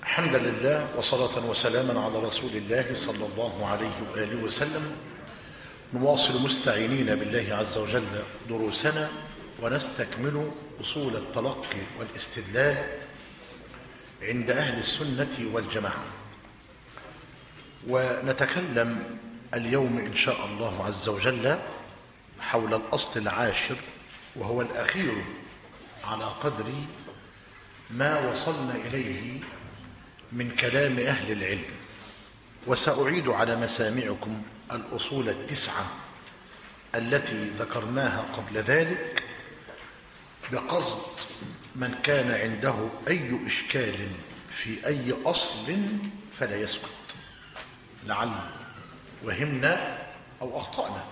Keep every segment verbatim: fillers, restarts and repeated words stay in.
حمدا لله وصلاة وسلاما على رسول الله صلى الله عليه وآله وسلم. نواصل مستعينين بالله عز وجل دروسنا ونستكمل أصول التلقي والاستدلال عند أهل السنة والجماعة، ونتكلم اليوم إن شاء الله عز وجل حول الأصل العاشر، وهو الأخير على قدر ما وصلنا إليه من كلام أهل العلم. وسأعيد على مسامعكم الأصول التسعة التي ذكرناها قبل ذلك، بقصد من كان عنده أي إشكال في أي أصل فلا يسكت، لعل وهمنا أو أخطأنا،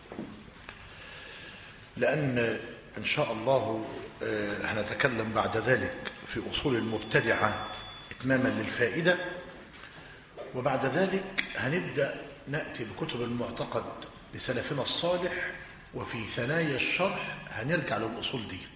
لأن إن شاء الله هنتكلم بعد ذلك في أصول المبتدعة إتماما للفائدة، وبعد ذلك هنبدأ نأتي بكتب المعتقد لسلفنا الصالح، وفي ثنايا الشرح هنرجع للأصول دي.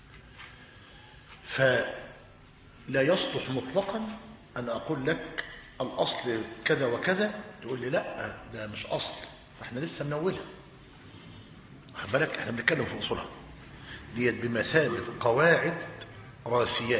فلا يصلح مطلقا أن أقول لك الأصل كذا وكذا تقول لي لا ده مش أصل، احنا لسه منولها. خد بالك احنا بنتكلم في أصولها ديت بمثابة قواعد راسيات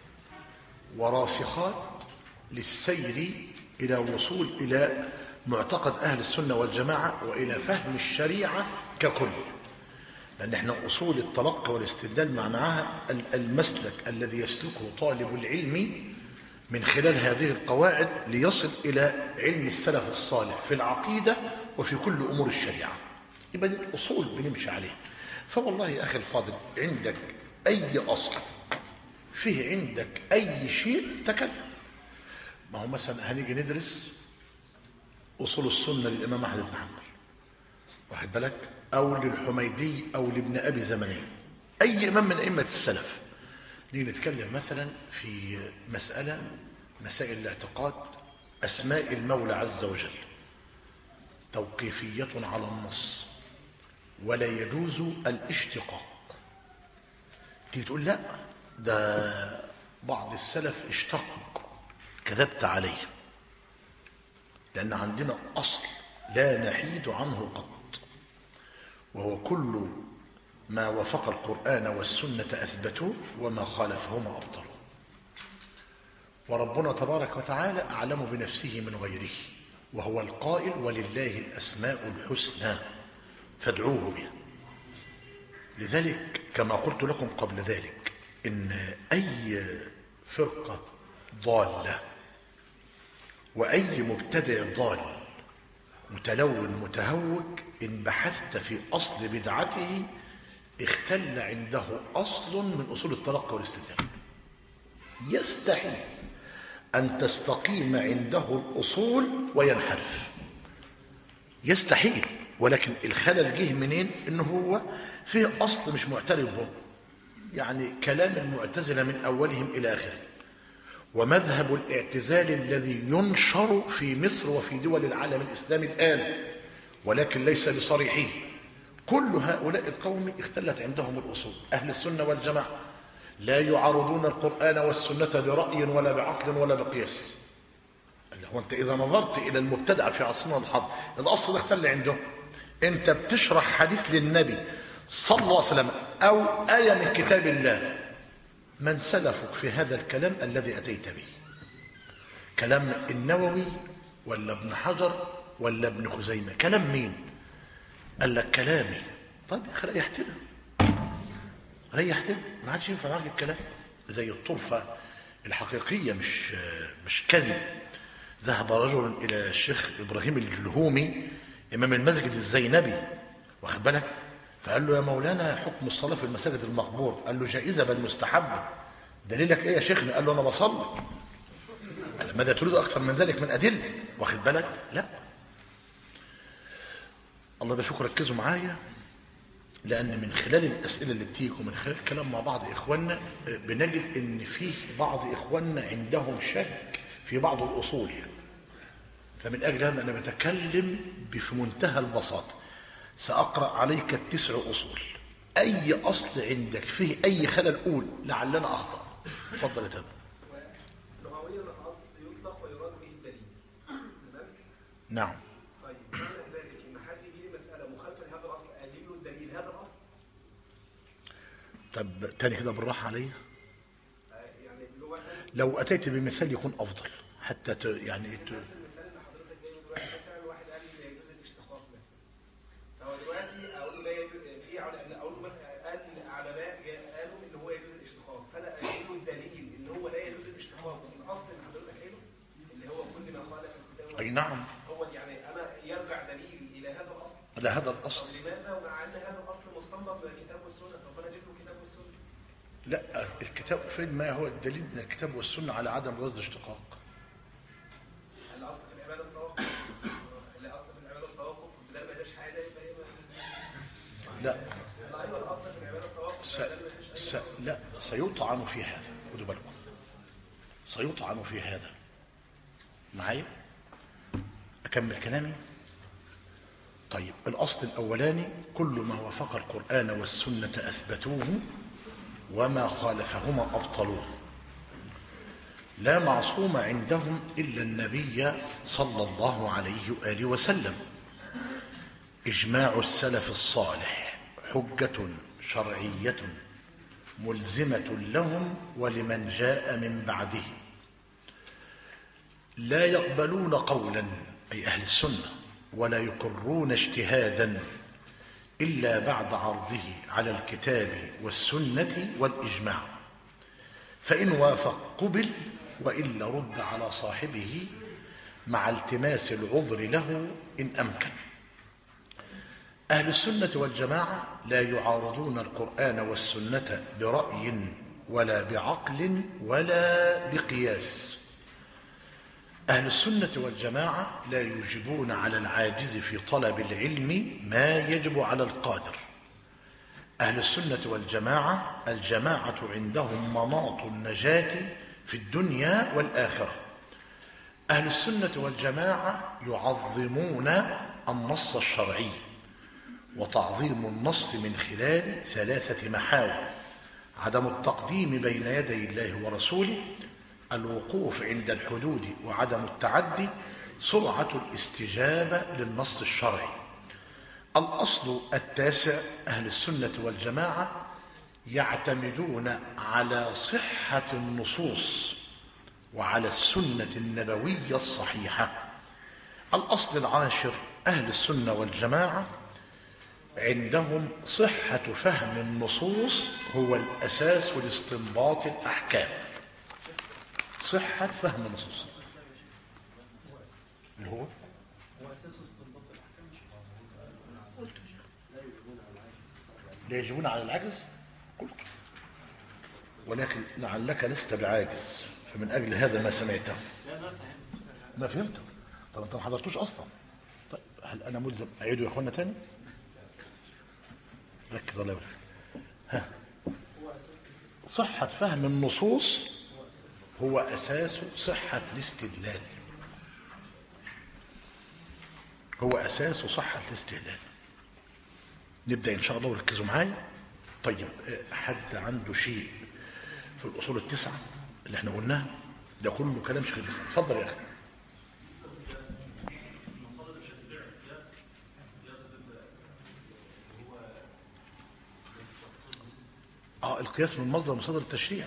وراسخات للسير إلى وصول إلى معتقد أهل السنة والجماعة وإلى فهم الشريعة ككل، لأن احنا أصول التلقي والاستدلال معناها المسلك الذي يسلكه طالب العلم من خلال هذه القواعد ليصل إلى علم السلف الصالح في العقيدة وفي كل أمور الشريعة. يبقى دي الأصول بنمشي عليها. فوالله يا أخي الفاضل، عندك أي أصل فيه عندك أي شيء تكلم. ما هو مثلا هنيجي ندرس أصول السنة للإمام أحمد بن حنبل، واخد بالك، أو للحميدي أو لابن أبي زمنين، أي إمام من أئمة السلف، نيجي نتكلم مثلا في مسألة مسائل الاعتقاد، أسماء المولى عز وجل توقيفية على النص ولا يجوز الاشتقاق. تيجي تقول لا ده بعض السلف اشتق، كذبت عليه، لأن عندنا أصل لا نحيد عنه قط، وهو كل ما وافق القرآن والسنة أثبتوه وما خالفهما أبطلوه. وربنا تبارك وتعالى أعلم بنفسه من غيره، وهو القائل ولله الأسماء الحسنى فادعوه بها. لذلك كما قلت لكم قبل ذلك إن أي فرقة ضالة وأي مبتدع ضال متلون متهوج إن بحثت في أصل بدعته اختل عنده أصل من أصول التلقي والاستدلال. يستحيل أن تستقيم عنده الأصول وينحرف، يستحيل. ولكن الخلل جه منين؟ إنه هو فيه أصل مش معترف به، يعني كلام المعتزلة من أولهم إلى آخره، ومذهب الاعتزال الذي ينشر في مصر وفي دول العالم الإسلامي الآن ولكن ليس بصريحه. كل هؤلاء القوم اختلت عندهم الأصول. أهل السنة والجماعة لا يعارضون القرآن والسنة برأي ولا بعقل ولا بقياس. هو أنت إذا نظرت إلى المبتدع في عصرنا الحاضر الأصل ده اختل عندهم. أنت بتشرح حديث للنبي صلى الله عليه وسلم أو آية من كتاب الله، من سلفك في هذا الكلام الذي أتيت به؟ كلام النووي ولا ابن حجر ولا ابن خزيمة؟ كلام مين؟ قال لك كلامي. طيب يا أخي ريحتنا ريحتنا، ما عادش ينفع معاك الكلام زي الطرفة الحقيقية، مش مش كذب. ذهب رجل إلى الشيخ إبراهيم الجلهومي إمام المسجد الزينبي، واخد بالك، فقال له يا مولانا حكم الصلاة في المساجد المقبور؟ قال له جائزة بل مستحبة. دليلك ايه يا شيخنا؟ قال له انا بصلي. قال ماذا تريد اكثر من ذلك من ادله؟ واخد بالك؟ لا، الله بشكر ركزوا معايا، لان من خلال الاسئله اللي بتيجي ومن خلال الكلام مع بعض اخواننا بنجد ان فيه بعض اخواننا عندهم شك في بعض الاصول، فمن اجل هذا انا بتكلم في منتهى البساطه. ساقرا عليك التسع اصول، اي اصل عندك فيه اي خلل قول لعلنا اخطا. اتفضل يا تامر. لغويا نعم. طيب معنى ذلك ان حد يجي لي مساله مخالفه لهذا الاصل اجيب له الدليل هذا الاصل؟ طب تاني كده بالراحه عليا. يعني لغه لو اتيت بمثال يكون افضل حتى ت... يعني ت... نفس المثال اللي حضرتك جايبه دلوقتي، مثلا واحد قال لي لا يجوز الاشتقاق ده، فهو دلوقتي اقول له لا يجوز في علماء، اقول له مثلا قال علماء قالوا ان هو يجوز الاشتقاق، فانا اجيب له الدليل ان هو لا يجوز الاشتقاق من الاصل اللي حضرتك قايله اللي هو كل ما خالف الكتاب. اي نعم. هو يعني انا يرجع دليل الى هذا الاصل. على هذا الاصل. طب لماذا ومع ان هذا الاصل مستنبط من الكتاب والسنه؟ طب انا اجيب له الكتاب والسنه. لا، الكتاب فين ما هو الدليل من الكتاب والسنه على عدم جواز الاشتقاق؟ الاصل في العباده التوقف. الاصل في العباده التوقف، ده ما فيش حاجه يبقى ايه؟ لا. ايوه الاصل في العباده التوقف. س... س... لا سيطعن في هذا، خدوا بالكم سيطعن في هذا معايا. اكمل كلامي. طيب الاصل الاولاني كل ما وافق القران والسنه اثبتوه وما خالفهما ابطلوه. لا معصوم عندهم الا النبي صلى الله عليه واله وسلم. اجماع السلف الصالح حجه شرعيه ملزمه لهم ولمن جاء من بعده. لا يقبلون قولا أي أهل السنة ولا يقرون اجتهادا إلا بعد عرضه على الكتاب والسنة والإجماع، فإن وافق قبل وإلا رد على صاحبه مع التماس العذر له إن أمكن. أهل السنة والجماعة لا يعارضون القرآن والسنة برأي ولا بعقل ولا بقياس. أهل السنة والجماعة لا يوجبون على العاجز في طلب العلم ما يجب على القادر. أهل السنة والجماعة الجماعة عندهم مناط النجاة في الدنيا والآخرة. أهل السنة والجماعة يعظمون النص الشرعي، وتعظيم النص من خلال ثلاثة محاور: عدم التقديم بين يدي الله ورسوله، الوقوف عند الحدود وعدم التعدي، سرعة الاستجابة للنص الشرعي. الأصل التاسع: أهل السنة والجماعة يعتمدون على صحة النصوص وعلى السنة النبوية الصحيحة. الأصل العاشر: أهل السنة والجماعة عندهم صحة فهم النصوص هو الأساس لاستنباط الأحكام. صحة فهم النصوص اللي هو لا يجبون على العجز. قلت ولكن لعلك لست بعاجز، فمن أجل هذا ما سمعته. ما فهمت. طب انت ما حضرتوش اصلا. طيب هل انا ملزم اعيده يا اخوانا تاني؟ ركز الله يبارك. ها صحة فهم النصوص هو أساس صحة الاستدلال. هو أساس صحة الاستدلال. نبدأ إن شاء الله وركزوا معايا. طيب حد عنده شيء في الأصول التسعة اللي احنا قلناها؟ ده كله كلام شيخ الإسلام. اتفضل يا أخي. اه القياس من مصدر مصادر التشريع.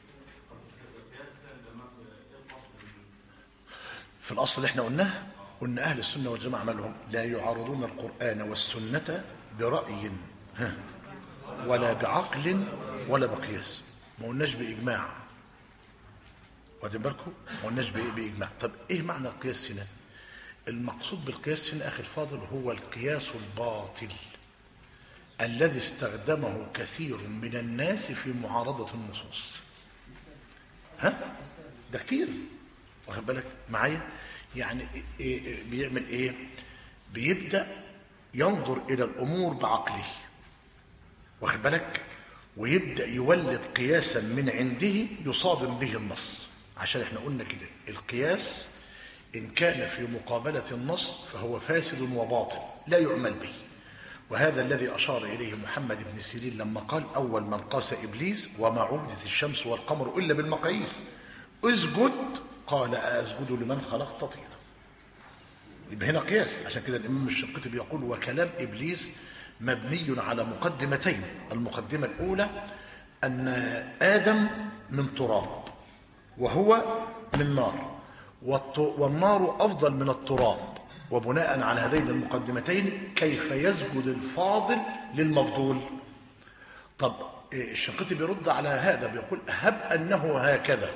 في الأصل اللي احنا قلناه، قلنا أهل السنة والجماعة عملهم لا يعارضون القرآن والسنة برأي ولا بعقل ولا بقياس. ما قلناش بإجماع. واخدين بالكم؟ ما قلناش بإجماع. طب إيه معنى القياس هنا؟ المقصود بالقياس هنا أخي الفاضل هو القياس الباطل الذي استخدمه كثير من الناس في معارضة النصوص. ها؟ ده كتير. واخد بالك معايا؟ يعني إيه بيعمل ايه؟ بيبدأ ينظر الى الامور بعقله، واخد بالك، ويبدأ يولد قياسا من عنده يصادم به النص. عشان احنا قلنا كده القياس ان كان في مقابلة النص فهو فاسد وباطل لا يعمل به. وهذا الذي أشار إليه محمد بن سيرين لما قال: أول من قاس إبليس وما عبدت الشمس والقمر إلا بالمقاييس اسجد، قال أسجد لمن خلقت طينا. يبقى هنا قياس. عشان كده الإمام الشنقيطي بيقول وكلام إبليس مبني على مقدمتين. المقدمة الأولى أن آدم من تراب وهو من نار، والنار أفضل من التراب، وبناء على هذين المقدمتين كيف يسجد الفاضل للمفضول؟ طب الشنقيطي بيرد على هذا بيقول هب أنه هكذا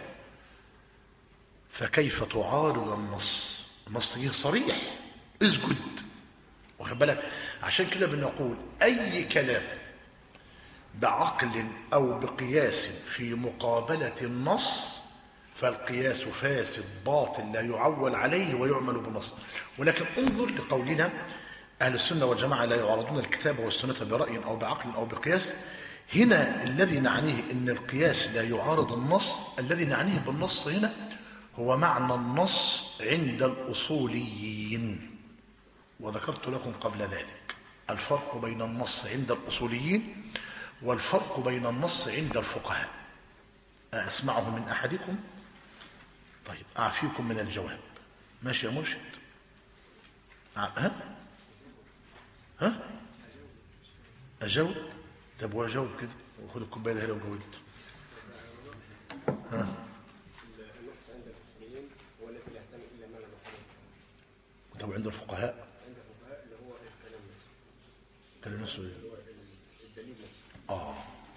فكيف تعارض النص؟ النص صريح اسجد، واخد بالك؟ عشان كده بنقول أي كلام بعقل أو بقياس في مقابلة النص فالقياس فاسد باطل لا يعول عليه ويعمل بالنص. ولكن انظر لقولنا أهل السنة والجماعة لا يعارضون الكتاب والسنة برأي أو بعقل أو بقياس. هنا الذي نعنيه إن القياس لا يعارض النص، الذي نعنيه بالنص هنا هو معنى النص عند الأصوليين، وذكرت لكم قبل ذلك الفرق بين النص عند الأصوليين والفرق بين النص عند الفقهاء. أسمعه من أحدكم؟ طيب أعفيكم من الجواب. ماشي يا مرشد؟ ها؟ ها؟ أجاوب؟ طب وأجاوب كده وخد الكوباية ده هنا وجاوبت. ها؟ النص عند الأصوليين هو الذي لا يحتمل إلا معنى محرم. طب عند الفقهاء؟ عند الفقهاء اللي هو الكلام نفسه. كلام نفسه اللي هو الدليل نفسه. آه.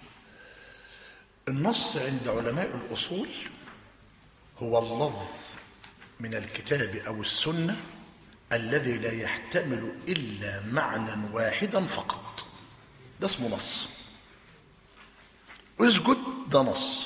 النص عند علماء الأصول هو اللفظ من الكتاب أو السنة الذي لا يحتمل إلا معنى واحدا فقط، ده اسمه نص. اسجد ده نص،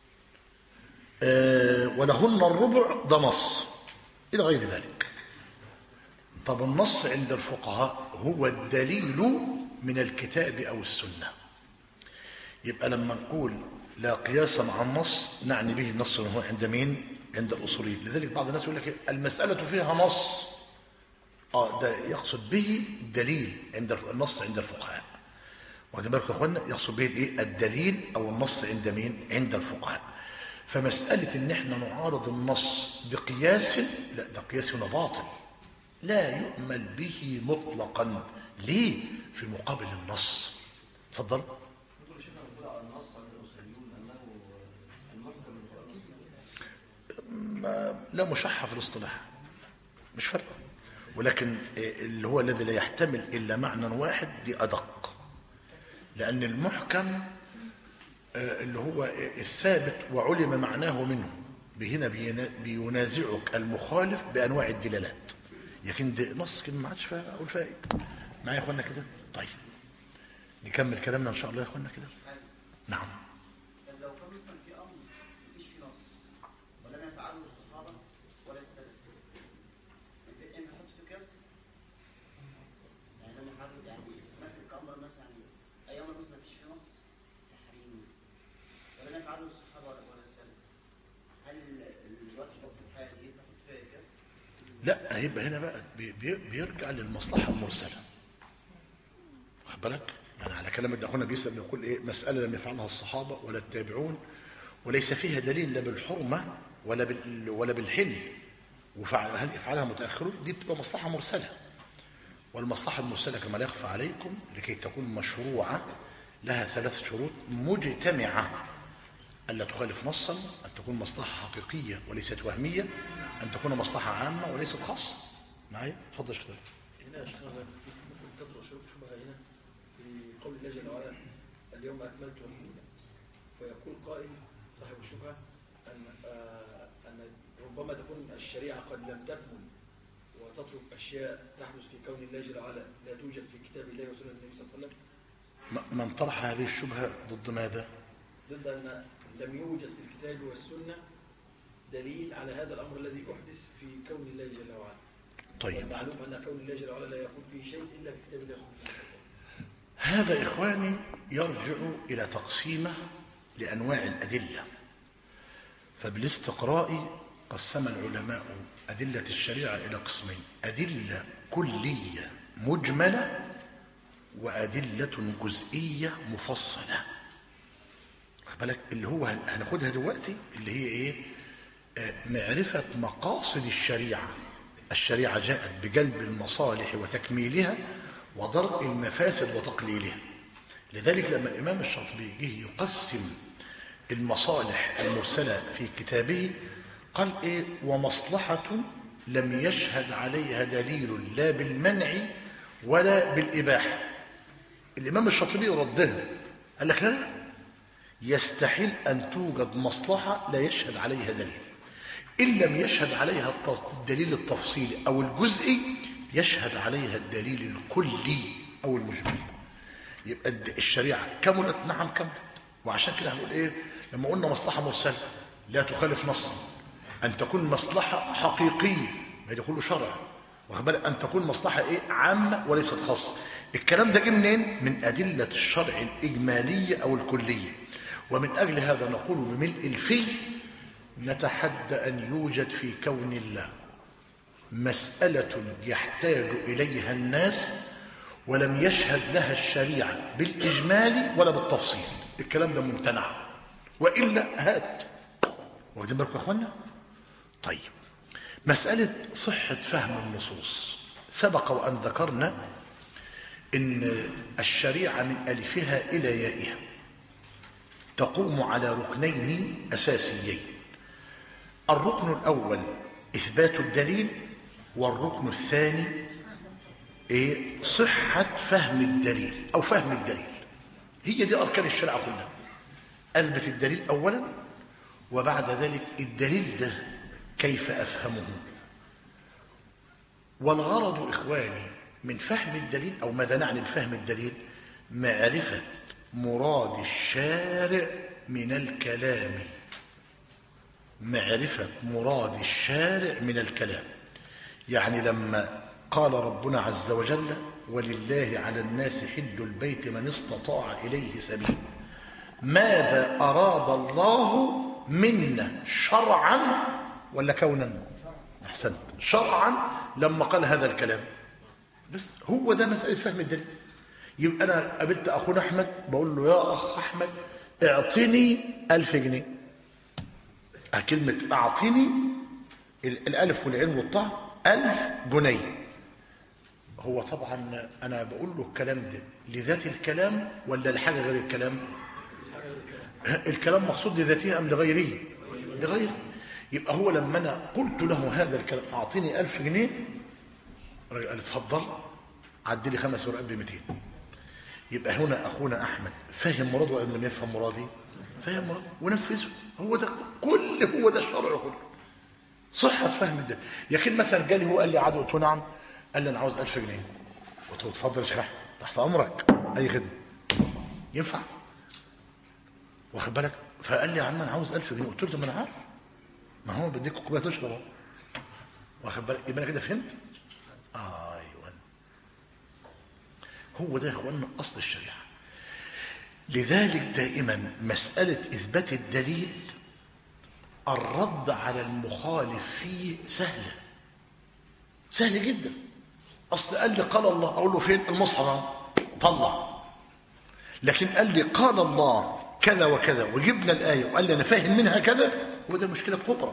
أه ولهن الربع ده نص، إلى غير ذلك. طب النص عند الفقهاء هو الدليل من الكتاب أو السنة. يبقى لما نقول لا قياس مع النص نعني به النص هو عند مين؟ عند الأصوليين. لذلك بعض الناس يقول لك المسألة فيها نص، اه ده يقصد به الدليل عند النص عند الفقهاء. واخدين بالكم يا اخوانا؟ يقصد به الايه؟ الدليل او النص عند مين؟ عند الفقهاء. فمسألة ان احنا نعارض النص بقياس، لا ده قياس هنا باطل لا يؤمل به مطلقا. ليه؟ في مقابل النص. اتفضل. لا مشحة في الاصطلاح مش فرق، ولكن اللي هو الذي لا يحتمل إلا معنى واحد دي أدق، لأن المحكم اللي هو الثابت وعلم معناه منه هنا بينازعك المخالف بأنواع الدلالات. لكن ده نص كلمة ما عادش فيها أقول فيها إيه. معايا يا إخوانا كده؟ طيب نكمل كلامنا إن شاء الله يا إخوانا كده. نعم. لا هيبقى هنا بقى بيرجع للمصلحة المرسلة. واخد بالك؟ يعني على كلام ابن اخونا بيسأل بيقول ايه؟ مسألة لم يفعلها الصحابة ولا التابعون وليس فيها دليل لا بالحرمة ولا بال ولا بالحل، وفعل هل يفعلها متأخرون؟ دي بتبقى مصلحة مرسلة. والمصلحة المرسلة كما لا يخفى عليكم لكي تكون مشروعة لها ثلاث شروط مجتمعة: ألا تخالف نصا، أن تكون مصلحة حقيقية وليست وهمية، أن تكون مصلحة عامة وليست خاصة. معايا؟ اتفضل يا شيخ. هنا يا شيخ ممكن تطرق شبهة هنا في قول الله جل وعلا اليوم أكملت لكم دينكم، فيقول قائل صاحب الشبهة أن آه أن ربما تكون الشريعة قد لم تكمل وتترك أشياء تحدث في كون الله جل وعلا لا توجد في كتاب الله وسنة النبي صلى الله عليه وسلم. من طرح هذه الشبهة ضد ماذا؟ ضد أن لم يوجد في الكتاب والسنة دليل على هذا الأمر الذي أحدث في كون الله جل وعلا. طيب. معلوم أن كون الله جل وعلا لا يقول فيه شيء إلا في كتاب الله سبحانه وتعالى. هذا إخواني يرجع إلى تقسيمه لأنواع الأدلة. فبالاستقراء قسم العلماء أدلة الشريعة إلى قسمين: أدلة كلية مجملة وأدلة جزئية مفصلة. بالك اللي هو هناخدها دلوقتي اللي هي ايه؟ آه معرفة مقاصد الشريعة الشريعة جاءت بجلب المصالح وتكميلها وضرء المفاسد وتقليلها. لذلك لما الإمام الشاطبي جه يقسم المصالح المرسلة في كتابه قال إيه؟ ومصلحة لم يشهد عليها دليل لا بالمنع ولا بالإباحة. الإمام الشاطبي ردها قال لك لا، يستحيل أن توجد مصلحة لا يشهد عليها دليل، إن لم يشهد عليها الدليل التفصيلي أو الجزئي يشهد عليها الدليل الكلي أو المجمل. يبقى الشريعة كملت، نعم كملت. وعشان كده هنقول إيه لما قلنا مصلحة مرسلة لا تخالف نصا، أن تكون مصلحة حقيقية ما ده كله شرع، واخد بالك، أن تكون مصلحة إيه عامة وليست خاصة. الكلام ده جه منين؟ من أدلة الشرع الإجمالية أو الكلية. ومن أجل هذا نقول بملء الفي نتحدى أن يوجد في كون الله مسألة يحتاج إليها الناس ولم يشهد لها الشريعة بالإجمال ولا بالتفصيل. الكلام ده ممتنع، وإلا هات. واخدين بالكم يا أخوانا؟ طيب، مسألة صحة فهم النصوص، سبق وأن ذكرنا إن الشريعة من ألفها إلى يائها تقوم على ركنين أساسيين. الركن الأول إثبات الدليل، والركن الثاني إيه؟ صحة فهم الدليل أو فهم الدليل. هي دي أركان الشريعة كلها. أثبت الدليل أولا، وبعد ذلك الدليل ده كيف أفهمه. والغرض إخواني من فهم الدليل، أو ماذا نعني بفهم الدليل؟ معرفة مراد الشارع من الكلام. معرفة مراد الشارع من الكلام. يعني لما قال ربنا عز وجل ولله على الناس حج البيت من استطاع إليه سبيل، ماذا أراد الله منا شرعا ولا كونا؟ أحسنت، شرعا لما قال هذا الكلام. بس هو ده مسألة فهم الدليل. يبقى أنا قابلت أخونا أحمد بقول له يا أخ أحمد اعطني ألف جنيه. كلمة أعطني الألف والعين والطاء ألف جنيه. هو طبعا أنا بقول له الكلام ده لذات الكلام ولا لحاجة غير الكلام؟ الكلام مقصود لذاته أم لغيره؟ لغيره. يبقى هو لما أنا قلت له هذا الكلام أعطيني ألف جنيه، الراجل قال اتفضل عدي لي خمس ورقات ب مئتين. يبقى هنا أخونا أحمد فهم مراده ولا لم يفهم مرادي؟ فهم مراده ونفذه. هو ده كل هو ده الشرع كله، صحة فهم ده. لكن مثلا جالي هو قال لي عادي، قلت له نعم، قال لي أنا عاوز ألف جنيه. قلت له اتفضل اشرح تحت أمرك أي خدمة. ينفع؟ واخد بالك؟ فقال لي يا عم أنا عاوز ألف جنيه. قلت له ما أنا عارف، ما هو بديك كوباية تشرب اهو. واخد بالك؟ يبقى أنا كده فهمت؟ آه أيوه، هو ده يا إخواننا أصل الشريعة. لذلك دائما مسألة إثبات الدليل الرد على المخالف فيه سهلة، سهل جدا. أصل قال لي قال الله، أقول له فين المصحف؟ طلع. لكن قال لي قال الله كذا وكذا وجبنا الآية وقال لي أنا فاهم منها كذا، وده مشكلة كبرى.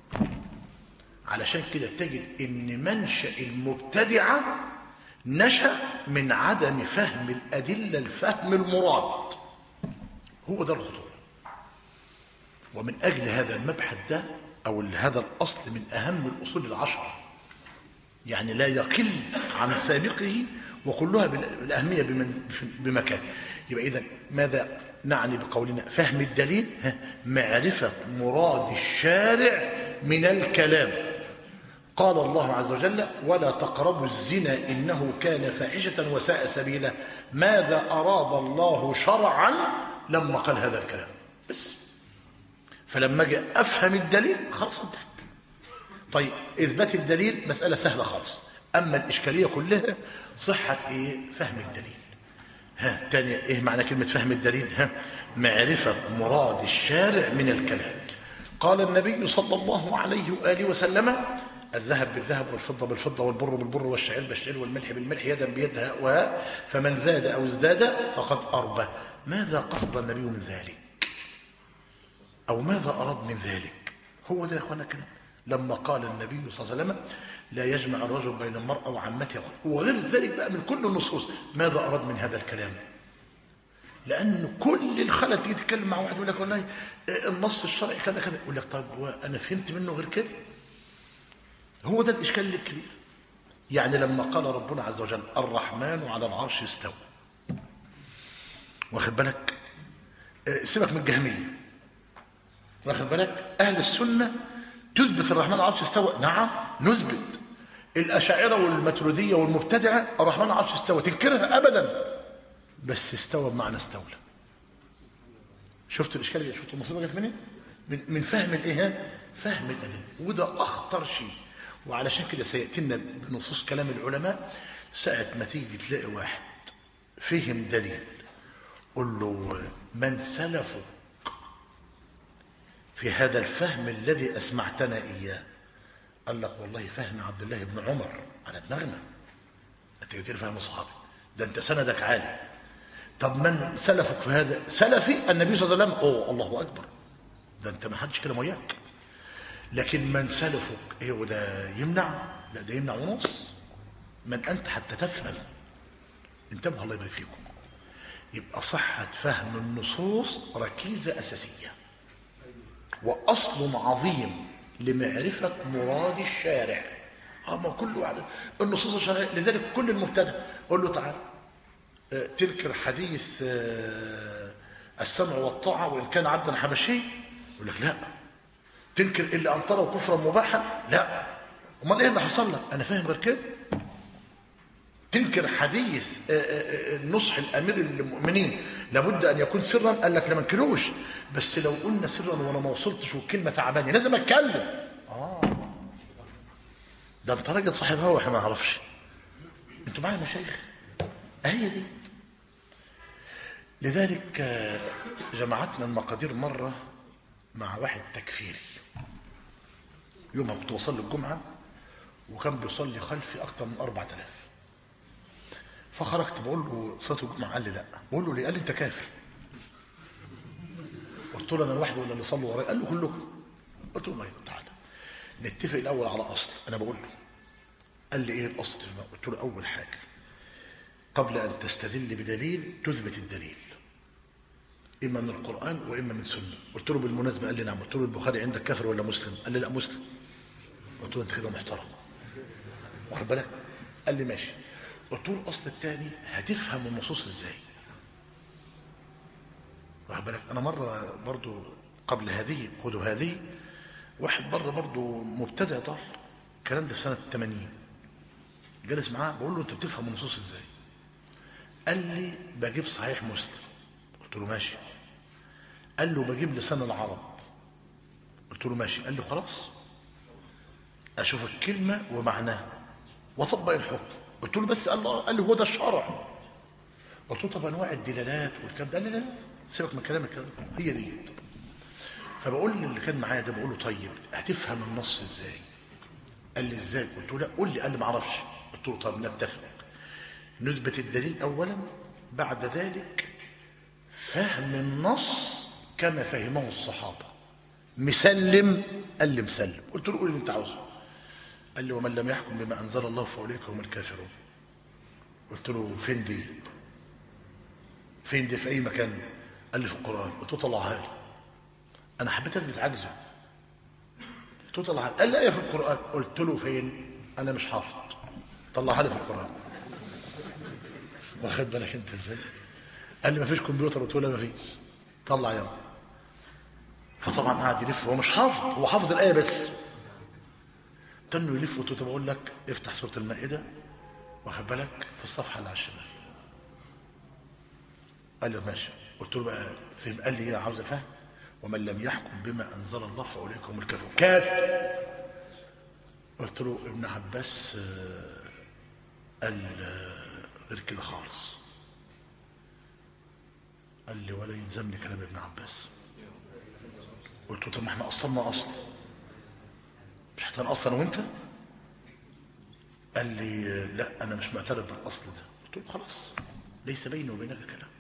علشان كده تجد إن منشأ المبتدعة نشأ من عدم فهم الأدلة الفهم المراد. هو ده الخطورة. ومن أجل هذا المبحث ده أو هذا الأصل من أهم الأصول العشرة، يعني لا يقل عن سابقه، وكلها بالأهمية بمكان. يبقى إذن ماذا نعني بقولنا فهم الدليل؟ معرفة مراد الشارع من الكلام. قال الله عز وجل ولا تقربوا الزنا إنه كان فاحشة وساء سبيلا. ماذا أراد الله شرعا لما قال هذا الكلام؟ بس فلما جاء أفهم الدليل خلاص انتهت. طيب إثبات الدليل مسألة سهلة خالص. أما الإشكالية كلها صحة إيه؟ فهم الدليل. ها تاني إيه معنى كلمة فهم الدليل؟ ها معرفة مراد الشارع من الكلام. قال النبي صلى الله عليه وآله وسلم الذهب بالذهب والفضة بالفضة والبر بالبر والشعير بالشعير والملح بالملح يدا بيد هؤلاء، فمن زاد أو ازداد فقد أربى. ماذا قصد النبي من ذلك؟ أو ماذا أراد من ذلك؟ هو ده يا أخوانا كلام. لما قال النبي صلى الله عليه وسلم لا يجمع الرجل بين المرأة وعمتها، وغير ذلك بقى من كل النصوص. ماذا أراد من هذا الكلام؟ لأن كل الخلل تيجي تتكلم مع واحد يقول لك والله النص الشرعي كذا كذا، يقول لك طيب أنا فهمت منه غير كده. هو ده الإشكال الكبير. يعني لما قال ربنا عز وجل الرحمن على العرش استوى، واخد بالك؟ سيبك من الجهمية، واخد بالك؟ أهل السنة تثبت الرحمن على العرش استوى، نعم نثبت. الأشاعرة والماتريدية والمبتدعة الرحمن على العرش استوى تنكرها أبدا، بس استوى بمعنى استولى. شفت الإشكال؟ شفت المصيبة جت منين؟ من من فهم الإيه؟ فهم الأدلة، وده أخطر شيء. وعلشان كده سيأتينا بنصوص كلام العلماء. ساعة ما تيجي تلاقي واحد فهم دليل قل له من سلفك في هذا الفهم الذي أسمعتنا إياه؟ قال لك والله فهم عبد الله بن عمر على دماغنا. أنت كتير فهم صحابي، ده أنت سندك عالي. طب من سلفك في هذا؟ سلفي النبي صلى الله عليه وسلم. أوه الله أكبر، ده أنت ما حدش كلام وياك. لكن من سلفك إيه وده يمنع؟ لا ده يمنع ونص. من أنت حتى تفهم؟ انتبهوا الله يبارك فيكم. يبقى صحة فهم النصوص ركيزة أساسية وأصل عظيم لمعرفة مراد الشارع. أما كل واحد النصوص الشرعية. لذلك كل المبتدع قل له تعال تنكر حديث السمع والطاعة وإن كان عبدا حبشي، يقول لك لا. تنكر إلا أن تروا كفرا مباحا، لا. امال إيه اللي حصل لك؟ أنا فاهم غير كده. تنكر حديث نصح الأمير المؤمنين لابد أن يكون سرا، قال لك لا ما انكروش، بس لو قلنا سرا وأنا ما وصلتش والكلمة تعباني لازم أتكلم. آه ده أنت راجل صاحب هوا وإحنا ما نعرفش. أنتوا معايا مشايخ؟ هي دي. لذلك جمعتنا المقادير مرة مع واحد تكفيري. يومها كنت بصلي الجمعة وكان بيصلي خلفي أكثر من أربعة آلاف. فخرجت بقول له صلاة الجمعة، قال لي لا. بقول له ليه؟ قال لي أنت كافر. قلت له أنا الواحد ولا اللي صلوا ورايا؟ قال له كلكم. قلت له ما تعالى نتفق الأول على أصل. أنا بقول له. قال لي إيه الأصل؟ قلت له أول حاجة قبل أن تستدل بدليل تثبت الدليل، إما من القرآن وإما من سنة. قلت له بالمناسبة، قال لي نعم. قلت له البخاري عندك كافر ولا مسلم؟ قال لي لا مسلم. قلت له أنت كده محترم، واخد بالك؟ قال لي ماشي. قلت له الأصل الثاني هتفهم النصوص إزاي؟ واخد بالك؟ أنا مرة برضو قبل هذه خدوا هذه واحد بره برضو مبتدع ضال، الكلام ده في سنة ثمانين، جالس معاه بقول له أنت بتفهم النصوص إزاي؟ قال لي بجيب صحيح مسلم. قلت له ماشي. قال له بجيب لسان العرب. قلت له ماشي. قال لي خلاص اشوف الكلمه ومعناها واطبق الحكم. قلت له بس الله قال لي هو ده الشرع. قلت له طب انواع الدلالات والكلام ده. قال لي لا سيبك من كلامك كده، هي دي. فبقول اللي كان معايا ده بقول له طيب هتفهم النص ازاي؟ قال لي ازاي؟ قلت له لا قول لي. قال لي ما اعرفش. قلت له طب نتفق نثبت الدليل اولا، بعد ذلك فهم النص كما فهمه الصحابه. مسلم؟ قال لي مسلم. قلت له قول اللي انت عاوزه. قال لي ومن لم يحكم بما انزل الله فاولئك هم الكافرون. قلت له فين دي؟ فين دي في اي مكان؟ قال لي في القران. قلت له طلعها لي. انا حبيت اثبت عجزه. قلت له طلعها لي. قال لي ايه في القران؟ قلت له فين؟ انا مش حافظ. طلعها لي في القران. واخد بالك انت ازاي؟ قال لي ما فيش كمبيوتر. قلت له لا ما فيش. طلع يلا. فطبعا قاعد يلف، هو مش حافظ، هو حافظ الايه بس. تنه يلف. قلت له بقول لك افتح سوره المائده واخد بالك في الصفحه اللي على الشمال. قال لي ماشي. قلت له بقى فهم. قال لي ايه عاوز افهم؟ ومن لم يحكم بما انزل الله فاولئك هم الكافرون. كافر. قلت له ابن عباس قال غير كده خالص. قال لي ولا يلزمني كلام ابن عباس. قلت له طب ما احنا قصرنا اصل، مش هتنقص انا وانت؟ قال لي لا انا مش معترف بالاصل ده. قلت له خلاص ليس بيني وبينك كلام.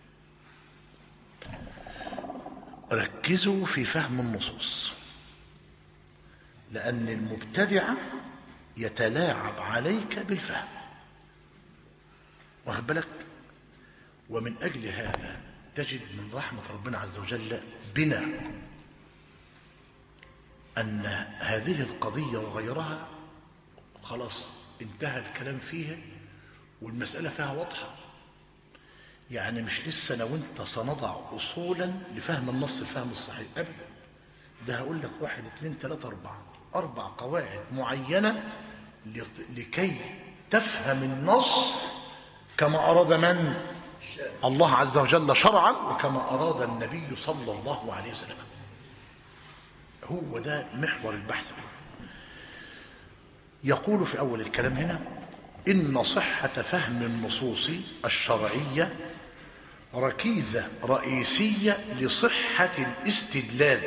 ركزوا في فهم النصوص. لأن المبتدع يتلاعب عليك بالفهم، واخد بالك؟ ومن أجل هذا تجد من رحمة ربنا عز وجل بنا أن هذه القضية وغيرها خلاص انتهى الكلام فيها والمسألة فيها واضحة. يعني مش لسه أنا وأنت سنضع أصولا لفهم النص الفهم الصحيح أبدا، ده هقول لك واحد اثنين ثلاثة أربعة أربع قواعد معينة لكي تفهم النص كما أراد من؟ الله عز وجل شرعا، وكما أراد النبي صلى الله عليه وسلم. هو ده محور البحث. يقول في أول الكلام هنا: إن صحة فهم النصوص الشرعية ركيزة رئيسية لصحة الاستدلال،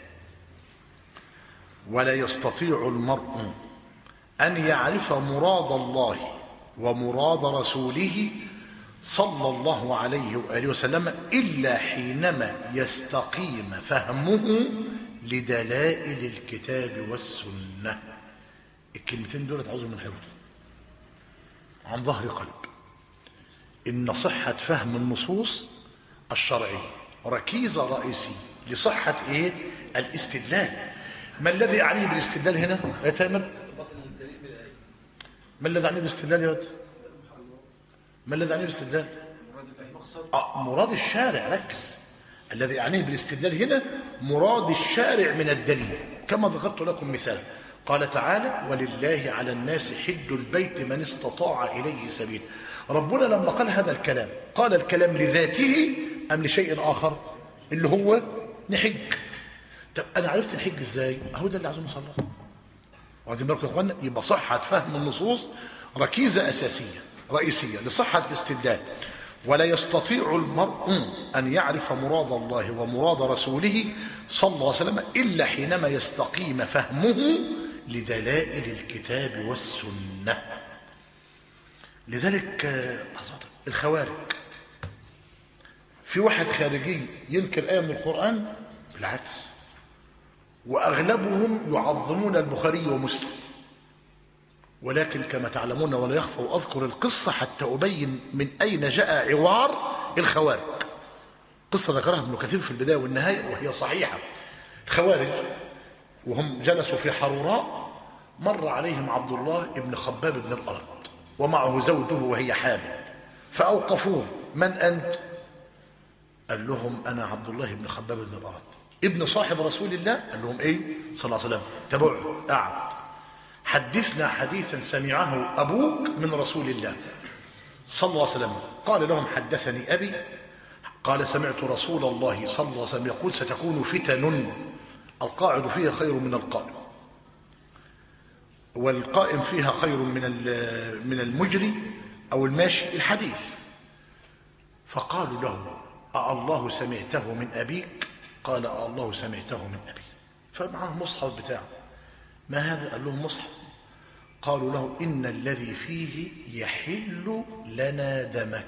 ولا يستطيع المرء أن يعرف مراد الله ومراد رسوله صلى الله عليه وآله وسلم إلا حينما يستقيم فهمه لدلائل الكتاب والسنة. الكلمتين دول تعوزوا من حفظ عن ظهر قلب. إن صحة فهم النصوص الشرعية ركيزة رئيسية لصحة إيه؟ الاستدلال. ما الذي يعنيه بالاستدلال هنا يا تامر؟ ما الذي يعنيه بالاستدلال يا ولد؟ ما الذي يعنيه بالاستدلال؟ آه مراد الشارع. ركز، الذي يعنيه بالاستدلال هنا مراد الشارع من الدليل، كما ذكرت لكم مثالا. قال تعالى: ولله على الناس حج البيت من استطاع إليه سبيل. ربنا لما قال هذا الكلام قال الكلام لذاته أم لشيء آخر؟ اللي هو نحج. طب أنا عرفت نحج إزاي؟ أهو ده اللي عايزين نوصل له. واخدين بالكم يا إخوانا؟ يبقى صحة فهم النصوص ركيزة أساسية رئيسية لصحة الاستدلال، ولا يستطيع المرء أن يعرف مراد الله ومراد رسوله صلى الله عليه وسلم إلا حينما يستقيم فهمه لدلائل الكتاب والسنة. لذلك الخوارج، في واحد خارجي ينكر آية من القرآن، بالعكس، وأغلبهم يعظمون البخاري ومسلم، ولكن كما تعلمون ولا يخفى أذكر القصة حتى أبين من أين جاء عوار الخوارج. قصة ذكرها ابن كثير في البداية والنهاية وهي صحيحة. الخوارج وهم جلسوا في حروراء مر عليهم عبد الله بن خباب بن الأرض ومعه زوجه وهي حامل، فأوقفوه: من أنت؟ قال لهم: أنا عبد الله بن خباب بن الأرض ابن صاحب رسول الله. قال لهم: إيه؟ صلى الله عليه وسلم. تبعوا، قعد: حدثنا حديثا سمعه أبوك من رسول الله صلى الله عليه وسلم. قال لهم: حدثني أبي. قال: سمعت رسول الله صلى الله عليه وسلم يقول: ستكون فتن القاعد فيها خير من القائم، والقائم فيها خير من من المجري أو الماشي. الحديث. فقالوا له: أالله سمعته من أبيك؟ قال: أالله سمعته من أبي. فمعه مصحف بتاعه. ما هذا؟ قال لهم: مصحف. قالوا له: إن الذي فيه يحل لنا دمك.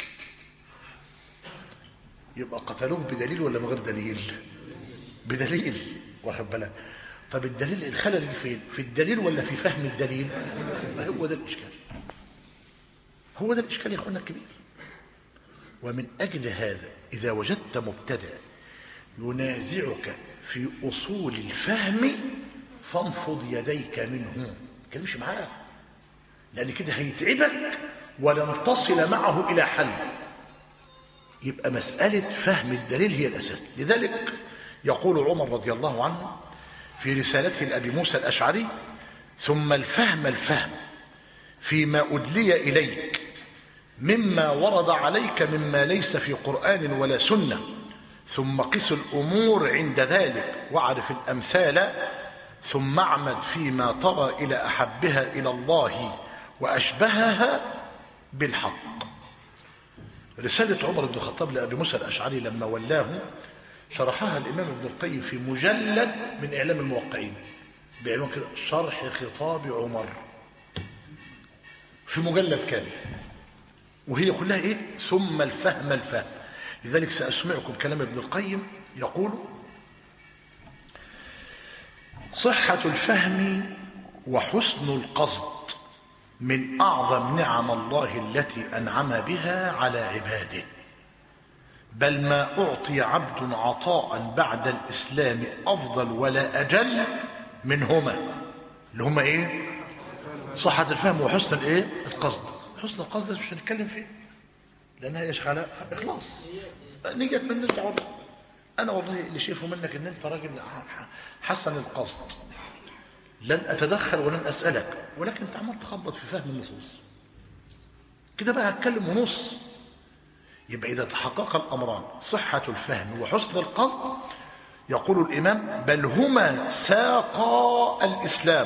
يبقى قتلوه بدليل ولا بغير دليل؟ بدليل، واخد بالك؟ طب الدليل الخلل فين؟ في الدليل ولا في فهم الدليل؟ ما هو ده الإشكال، هو ده الإشكال يا أخوانا الكبير. ومن أجل هذا إذا وجدت مبتدع ينازعك في أصول الفهم فانفض يديك منه، كلمش معاه، لأن كده هيتعبك ولن تصل معه إلى حل. يبقى مسألة فهم الدليل هي الأساس. لذلك يقول عمر رضي الله عنه في رسالته لأبي موسى الأشعري: ثم الفهم الفهم فيما أدلي إليك مما ورد عليك مما ليس في قرآن ولا سنة، ثم قس الأمور عند ذلك واعرف الأمثال، ثم اعمد فيما ترى إلى أحبها إلى الله وأشبهها بالحق. رسالة عمر بن الخطاب لأبي موسى الأشعري لما ولاه شرحها الإمام ابن القيم في مجلد من إعلام الموقعين بعنوان كده: شرح خطاب عمر، في مجلد كامل، وهي كلها إيه؟ ثم الفهم الفهم. لذلك سأسمعكم كلام ابن القيم يقول: صحة الفهم وحسن القصد من أعظم نعم الله التي أنعم بها على عباده، بل ما أعطي عبد عطاء بعد الإسلام أفضل ولا أجل منهما، اللي هما إيه؟ صحة الفهم وحسن الإيه؟ القصد. حسن القصد مش هنتكلم فيه لأنها إيش على إخلاص نيجي من دعوة. أنا والله اللي شايفه منك إن أنت راجل حسن القصد، لن أتدخل ولن أسألك، ولكن أنت عمال تخبط في فهم النصوص كده بقى هتكلم ونص. يبقى إذا تحقق الأمران صحة الفهم وحسن القصد، يقول الإمام بل هما ساقا الإسلام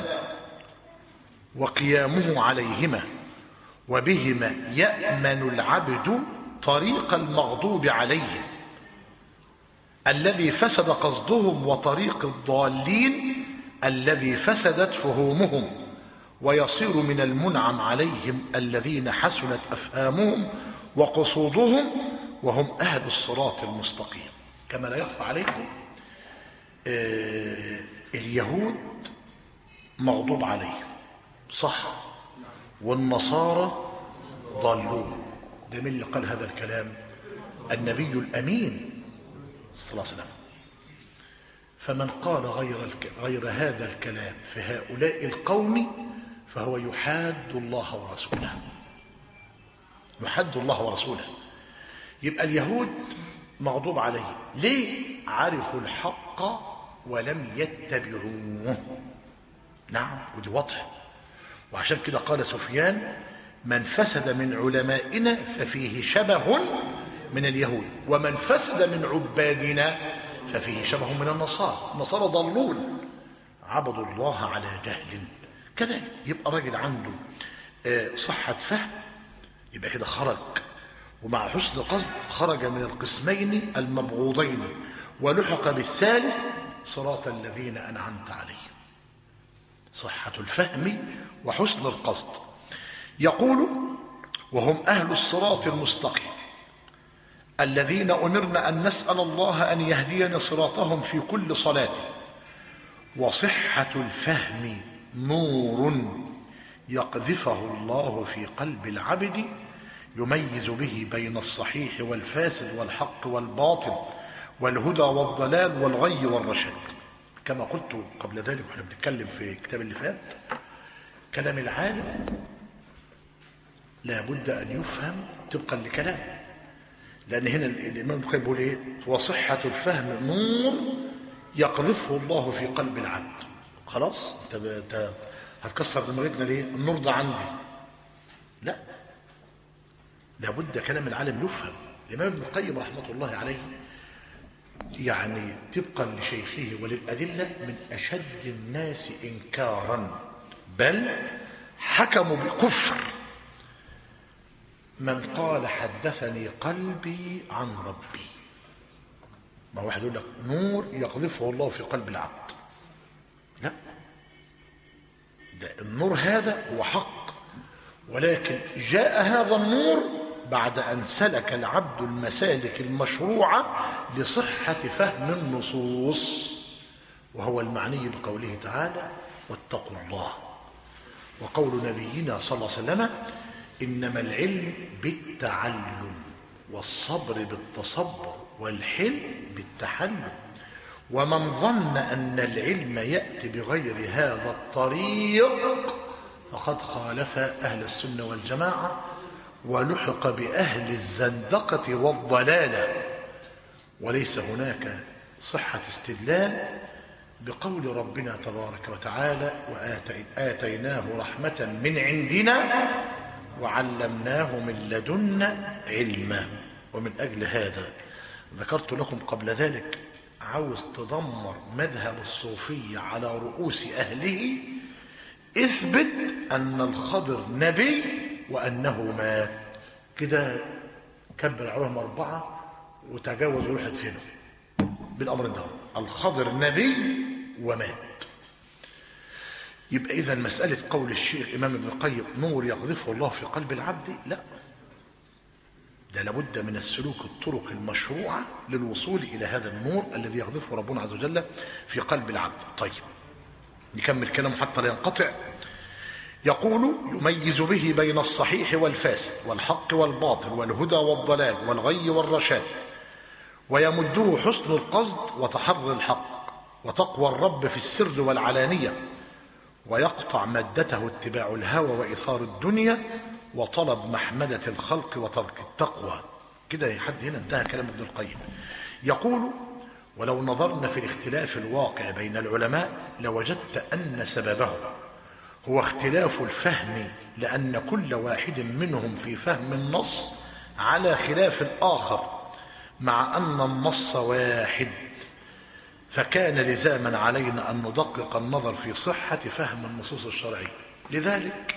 وقيامه عليهما، وبهما يأمن العبد طريق المغضوب عليهم الذي فسد قصدهم، وطريق الضالين الذي فسدت فهومهم، ويصير من المنعم عليهم الذين حسنت أفهامهم وقصودهم، وهم أهل الصراط المستقيم. كما لا يخفى عليكم آه اليهود مغضوب عليهم صح، والنصارى ضلون. ده من اللي قال هذا الكلام؟ النبي الأمين صلى الله عليه وسلم. فمن قال غير, الك... غير هذا الكلام في هؤلاء القوم فهو يحاد الله ورسوله، يحد الله ورسوله. يبقى اليهود مغضوب عليهم ليه؟ عرفوا الحق ولم يتبعوه. نعم، ودي واضحه. وعشان كده قال سفيان من فسد من علمائنا ففيه شبه من اليهود، ومن فسد من عبادنا ففيه شبه من النصارى. النصارى ضلون عبدوا الله على جهل. كذلك يبقى راجل عنده صحة فهم، يبقى كده خرج، ومع حسن قصد خرج من القسمين المبغوضين، ولحق بالثالث صراط الذين أنعمت عليهم. صحة الفهم وحسن القصد. يقول وهم أهل الصراط المستقيم الذين أمرنا أن نسأل الله أن يهدينا صراطهم في كل صلاة. وصحة الفهم نور يقذفه الله في قلب العبد يميز به بين الصحيح والفاسد والحق والباطل والهدى والضلال والغي والرشد. كما قلت قبل ذلك واحنا بنتكلم في الكتاب اللي فات، كلام العالم لا بد أن يفهم طبقا لكلامه، لأن هنا الإمام البخاري بيقول إيه؟ وصحة الفهم نور يقذفه الله في قلب العبد. خلاص أنت هتكسر دماغتنا ليه؟ النور ده عندي. لا، لابد كلام العالم يفهم. الإمام ابن القيم رحمة الله عليه يعني طبقا لشيخه وللأدلة من أشد الناس إنكارا، بل حكموا بكفر من قال حدثني قلبي عن ربي. ما واحد يقول لك نور يقذفه الله في قلب العبد، لا، ده النور هذا هو حق، ولكن جاء هذا النور بعد أن سلك العبد المسالك المشروعة لصحة فهم النصوص، وهو المعني بقوله تعالى واتقوا الله، وقول نبينا صلى الله عليه وسلم إنما العلم بالتعلم والصبر بالتصبر والحلم بالتحلم، ومن ظن أن العلم يأتي بغير هذا الطريق فقد خالف أهل السنة والجماعة ولحق بأهل الزندقة والضلالة. وليس هناك صحة استدلال بقول ربنا تبارك وتعالى وآتيناه رحمة من عندنا وعلمناه من لدنا علما. ومن أجل هذا ذكرت لكم قبل ذلك، عاوز تدمر مذهب الصوفية على رؤوس أهله، اثبت أن الخضر نبي وأنه مات. كده كبر عليهم أربعة وتجاوز وروح ادفنه بالأمر ده. الخضر نبي ومات. يبقى إذا مسألة قول الشيخ الإمام ابن القيم نور يقذفه الله في قلب العبد، لا، ده لابد من السلوك الطرق المشروعة للوصول إلى هذا النور الذي يقذفه ربنا عز وجل في قلب العبد. طيب، نكمل كلامه حتى لا ينقطع. يقول يميز به بين الصحيح والفاسد والحق والباطل والهدى والضلال والغي والرشاد، ويمده حسن القصد وتحري الحق وتقوى الرب في السر والعلانية، ويقطع مادته اتباع الهوى وإثار الدنيا وطلب محمدة الخلق وترك التقوى. كده لحد هنا انتهى كلام ابن القيم. يقول ولو نظرنا في الاختلاف الواقع بين العلماء لوجدت أن سببه هو اختلاف الفهم، لأن كل واحد منهم في فهم النص على خلاف الآخر، مع أن النص واحد، فكان لزاما علينا أن ندقق النظر في صحة فهم النصوص الشرعية. لذلك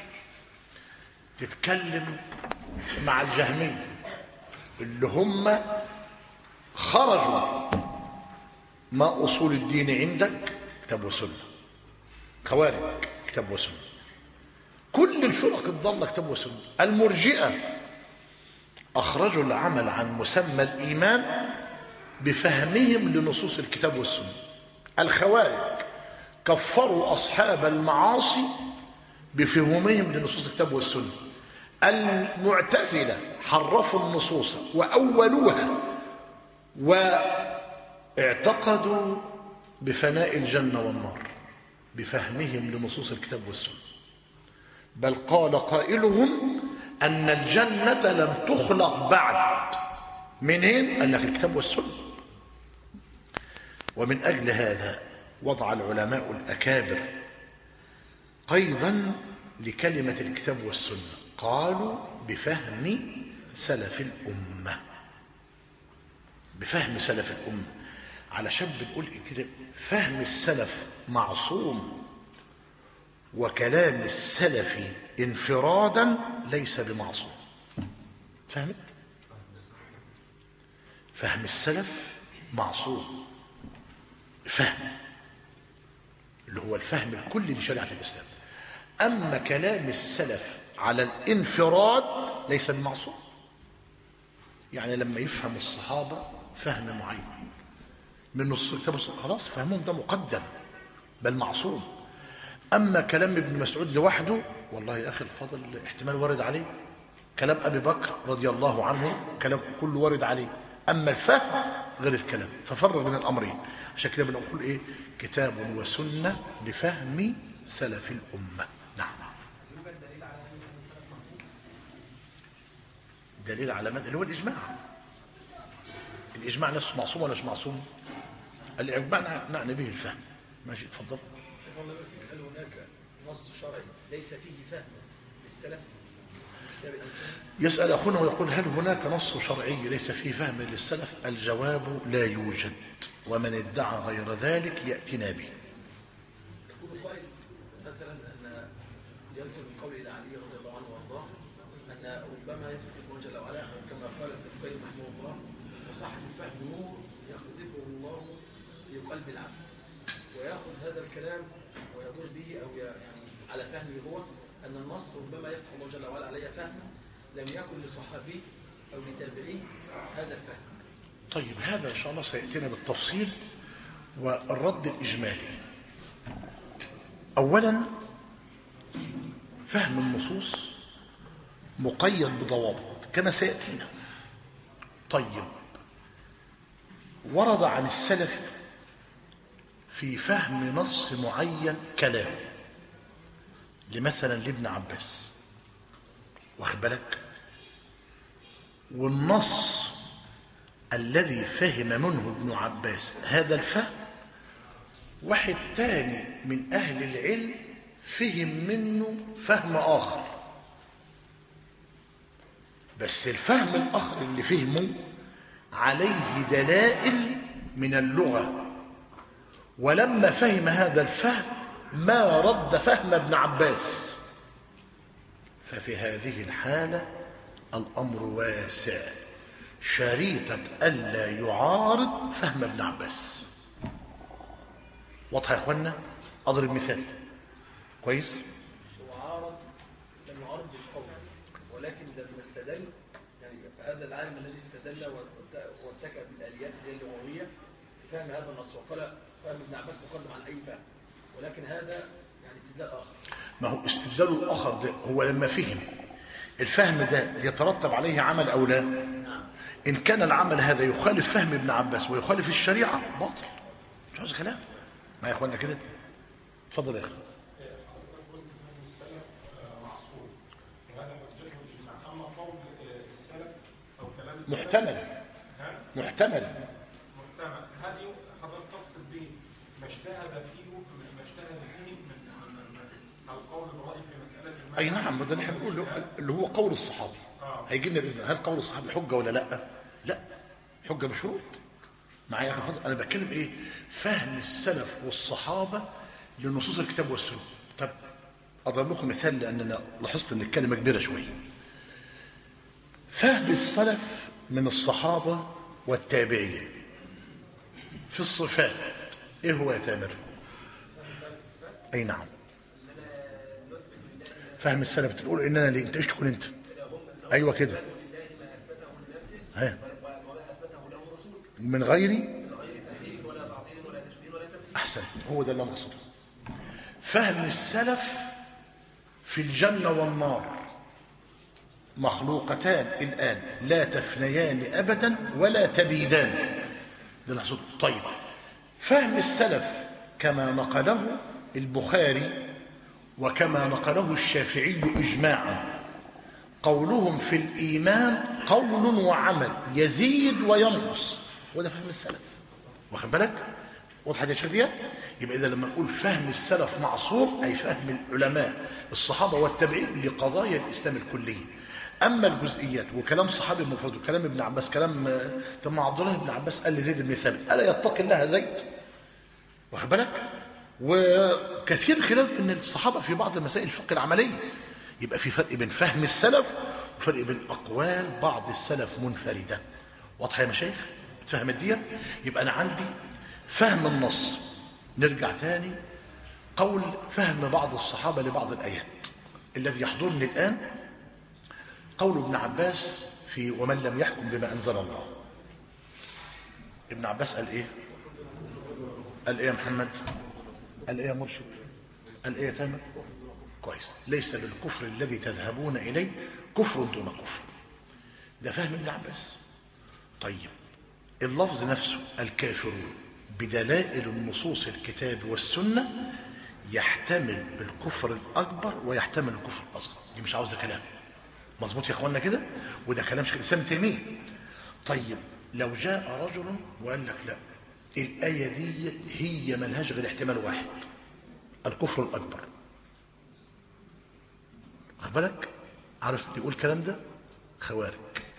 تتكلم مع الجهمية اللي هم خرجوا ما أصول الدين عندك كتاب وسنة، خوارج كتاب وسنة، كل الفرق الضالة كتاب وسنة. المرجئة أخرجوا العمل عن مسمى الإيمان بفهمهم لنصوص الكتاب والسنة. الخوارج كفروا أصحاب المعاصي بفهمهم لنصوص الكتاب والسنة. المعتزلة حرفوا النصوص وأولوها واعتقدوا بفناء الجنة والنار بفهمهم لنصوص الكتاب والسنة، بل قال قائلهم أن الجنة لم تخلق بعد. منين؟ قال لك الكتاب والسنة. ومن أجل هذا وضع العلماء الأكابر قيضا لكلمة الكتاب والسنة، قالوا بفهم سلف الأمة، بفهم سلف الأمة، علشان بنقول كده فهم السلف معصوم، وكلام السلف انفرادا ليس بمعصوم. فهمت؟ فهم السلف معصوم، فهم اللي هو الفهم الكلي لشريعة الإسلام. أما كلام السلف على الانفراد ليس بمعصوم. يعني لما يفهم الصحابة فهم معين من نص الكتاب خلاص فهمهم ده مقدم بل معصوم. أما كلام ابن مسعود لوحده والله يا أخي الفاضل احتمال وارد عليه، كلام أبي بكر رضي الله عنه كلام كله وارد عليه، أما الفهم غير الكلام، ففرق بين الأمرين. عشان كده بنقول إيه؟ كتاب وسنة لفهم سلف الأمة. نعم. دليل على ماذا؟ اللي هو الإجماع. الإجماع نفسه معصوم ولا مش معصوم؟ الإجماع نعني به الفهم. ماشي اتفضل. هل هناك نص شرعي ليس فيه فهم للسلف؟ يسأل أخونا ويقول هل هناك نص شرعي ليس فيه فهم للسلف؟ الجواب لا يوجد، ومن ادعى غير ذلك يأتينا به. يقول قائل مثلا أن ينسب من قول إلى علي رضي الله عنه وارضاه أن ربما يترك الله جل وعلا كما قال ابن القيم رحمه الله وصاحب الفهم نور يقذفه الله في قلب العبد، ويأخذ هذا الكلام ويدور به أو يعني على فهمه هو أن النص ربما يفتح الله جل وعلا عليه فهما لم يكن لصحابي أو لتابعي هذا الفهم. طيب هذا إن شاء الله سيأتينا بالتفصيل والرد الإجمالي. أولا فهم النصوص مقيد بضوابط كما سيأتينا. طيب ورد عن السلف في فهم نص معين كلام لمثلا لابن عباس، واخد بالك، والنص الذي فهم منه ابن عباس هذا الفهم واحد تاني من أهل العلم فهم منه فهم آخر، بس الفهم الآخر اللي فهمه عليه دلائل من اللغة، ولما فهم هذا الفهم ما رد فهم ابن عباس، ففي هذه الحالة الأمر واسع، شريطة ألا يعارض فهم ابن عباس. واضح يا اخوانا؟ اضرب مثال كويس. هو عارض لم يعارض بالقول، ولكن لما استدل يعني هذا العالم الذي استدل واتكى بالآليات اللغوية في فهم هذا النص وقال فهم ابن عباس مقدم عن أي فهم، ولكن هذا يعني استدلال آخر. ما هو استدلاله الآخر ده هو لما فهم الفهم ده يترتب عليه عمل أو لا. إن كان العمل هذا يخالف فهم ابن عباس ويخالف الشريعة باطل، مش عاوز كلام. ما يا إخوانا كده؟ اتفضل يا أخي. محتمل محتمل محتمل. هل حضرتك تقصد به ما اجتهد فيه ما اجتهد فيه من القول الرأي في مسألة المال؟ أي نعم، وده اللي احنا بنقول اللي هو قول الصحابة. هيجي لنا بإذن هل قول الصحابة حجة ولا لا؟ لا، حجة بشروط. معايا يا أخي فضل، أنا بتكلم إيه؟ فهم السلف والصحابة لنصوص الكتاب والسنة. طب أضرب لكم مثال لأننا لاحظت أن الكلمة كبيرة شوية. فهم السلف من الصحابة والتابعين في الصفات إيه هو يا تامر؟ أي نعم، فهم السلف تقول إننا ليه؟ أنت إيش تكون أنت؟ أيوة كده. ها من غيري أحسن، هو ده اللي مقصوده. فهم السلف في الجنة والنار مخلوقتان الآن لا تفنيان أبدا ولا تبيدان، ده اللي مقصوده. طيب فهم السلف كما نقله البخاري وكما نقله الشافعي إجماعا، قولهم في الإيمان قول وعمل يزيد وينقص، وده فهم السلف. واخد بالك؟ واضحة يا شيخ ديت؟ يبقى إذا لما نقول فهم السلف معصوم أي فهم العلماء الصحابة والتابعين لقضايا الإسلام الكلية. أما الجزئيات وكلام صحابي مفرد وكلام ابن عباس كلام طب ما عبد الله بن عباس قال لزيد بن ثابت ألا يتقي الله زيد؟ واخد بالك؟ وكثير خلاف من الصحابة في بعض المسائل الفقه العملية. يبقى في فرق بين فهم السلف وفرق بين أقوال بعض السلف منفردة. واضحة يا مشايخ؟ تفهم دي؟ يبقى أنا عندي فهم النص. نرجع تاني قول فهم بعض الصحابة لبعض الآيات. الذي يحضرني الآن قول ابن عباس في ومن لم يحكم بما أنزل الله. ابن عباس قال إيه؟ قال إيه يا محمد؟ قال إيه يا مرشد؟ قال إيه يا تامر؟ كويس. ليس بالكفر الذي تذهبون إليه كفر دون كفر. ده فهم ابن عباس. طيب اللفظ نفسه الكافرون بدلائل النصوص الكتاب والسنة يحتمل الكفر الأكبر ويحتمل الكفر الأصغر. دي مش عاوزة كلام. مظبوط يا اخوانا كده؟ وده كلام شيخ الإسلام تيمية. طيب لو جاء رجل وقال لك لا الآية دي هي ملهاش غير احتمال واحد، الكفر الأكبر. واخد بالك؟ عارف يقول الكلام ده؟ خوارج.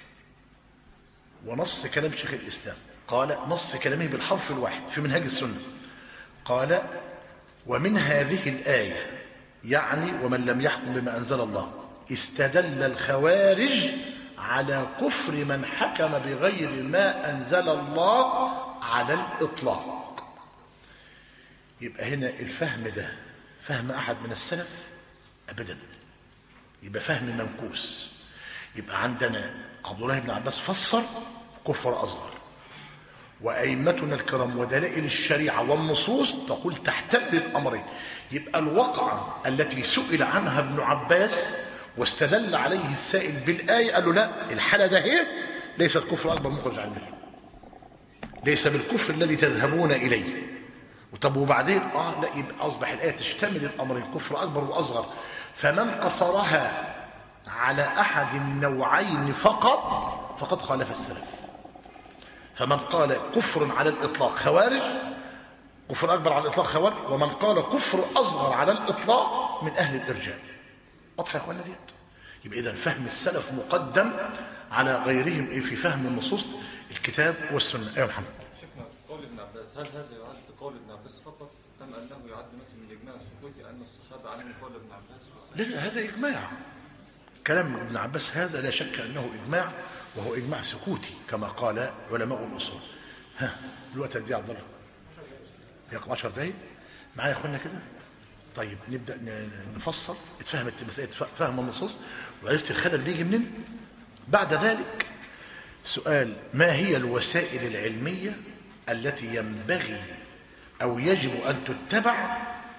ونص كلام شيخ الإسلام قال نص كلامه بالحرف الواحد في منهاج السنة قال ومن هذه الآية يعني ومن لم يحكم بما أنزل الله استدل الخوارج على كفر من حكم بغير ما أنزل الله على الإطلاق. يبقى هنا الفهم ده فهم أحد من السلف؟ أبدا. يبقى فهم منكوس. يبقى عندنا عبد الله بن عباس فسر كفر أصغر، وأئمتنا الكرام ودلائل الشريعة والنصوص تقول تحتمل الأمرين. يبقى الوقعة التي سئل عنها ابن عباس واستدل عليه السائل بالآية قال له لا الحالة ده هي ليست كفر أكبر مخرج عن المله، ليس بالكفر الذي تذهبون إليه. طب وبعدين آه لا يبقى أصبح الآية تشتمل الأمرين كفر أكبر وأصغر. فمن قصرها على أحد النوعين فقط فقد خالف السلف. فمن قال كفر على الإطلاق خوارج، كفر أكبر على الإطلاق خوارج، ومن قال كفر أصغر على الإطلاق من أهل الإرجاء. واضحة يا أخوانا ديت؟ يبقى إذن فهم السلف مقدم على غيرهم إيه في فهم النصوص الكتاب والسنة. أيها محمد. شيخنا قول ابن عباس هل هذا يعد قول ابن عباس فقط أم أنه يعد مثل من الإجماع السكوتي أن الصحابة علموا قول ابن عباس؟ لا لا هذا إجماع. كلام ابن عباس هذا لا شك أنه إجماع، وهو إجماع سكوتي كما قال علماء الأصول. ها الوقت قد ايه يا عبد الله؟ يقع عشر دقايق معايا يا اخوانا كده؟ طيب نبدا نفصل. اتفهمت مساله فهم النصوص وعرفت الخلل بيجي منين. بعد ذلك سؤال ما هي الوسائل العلميه التي ينبغي او يجب ان تتبع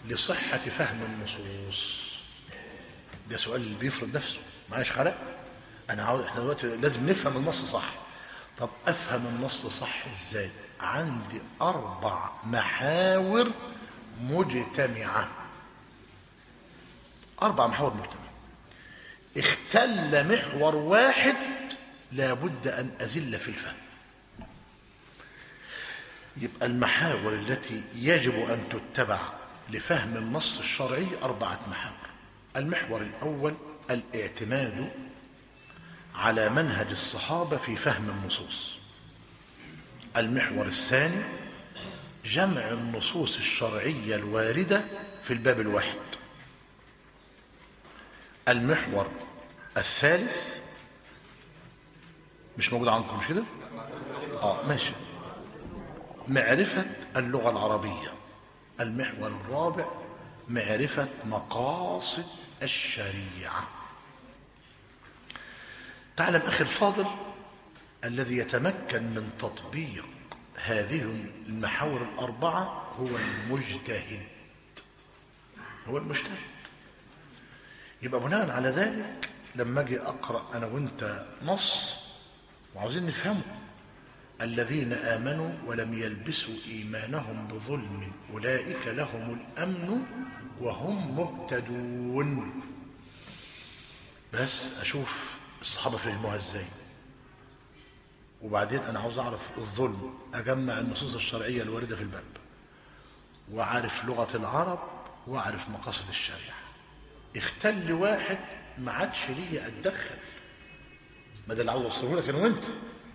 لصحة فهم النصوص؟ ده سؤال اللي بيفرض نفسه معايش خلق. أنا عاوز إحنا دلوقتي لازم نفهم النص صح. طب أفهم النص صح إزاي؟ عندي أربع محاور مجتمعة. أربع محاور مجتمعة. اختل محور واحد لابد أن أزل في الفهم. يبقى المحاور التي يجب أن تتبع لفهم النص الشرعي أربعة محاور. المحور الأول الاعتماد على منهج الصحابة في فهم النصوص. المحور الثاني جمع النصوص الشرعية الواردة في الباب الواحد. المحور الثالث مش موجود عندكم مش كده؟ اه ماشي. معرفة اللغة العربية. المحور الرابع معرفة مقاصد الشريعة. تعلم أخي الفاضل، الذي يتمكن من تطبيق هذه المحاور الأربعة هو المجتهد. هو المجتهد. يبقى بناء على ذلك لما أجي أقرأ أنا وإنت نص وعاوزين نفهمه: الذين آمنوا ولم يلبسوا إيمانهم بظلم أولئك لهم الأمن وهم مهتدون. بس أشوف الصحابة فهموها إزاي، وبعدين أنا عاوز أعرف الظلم، أجمع النصوص الشرعية الواردة في الباب، وأعرف لغة العرب، وأعرف مقاصد الشريعة. اختل واحد ما عادش ليا أتدخل. ما ده اللي عاوز أوصله لك أنا وأنت.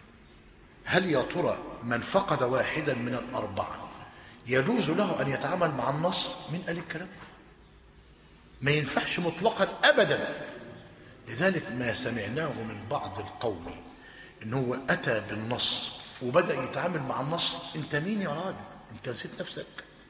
هل يا ترى من فقد واحدا من الأربعة يجوز له أن يتعامل مع النص؟ من قال الكلام ده؟ ما ينفعش مطلقا أبدا. لذلك ما سمعناه من بعض القوم إن هو أتى بالنص وبدأ يتعامل مع النص. أنت مين يا راجل؟ أنت نسيت نفسك.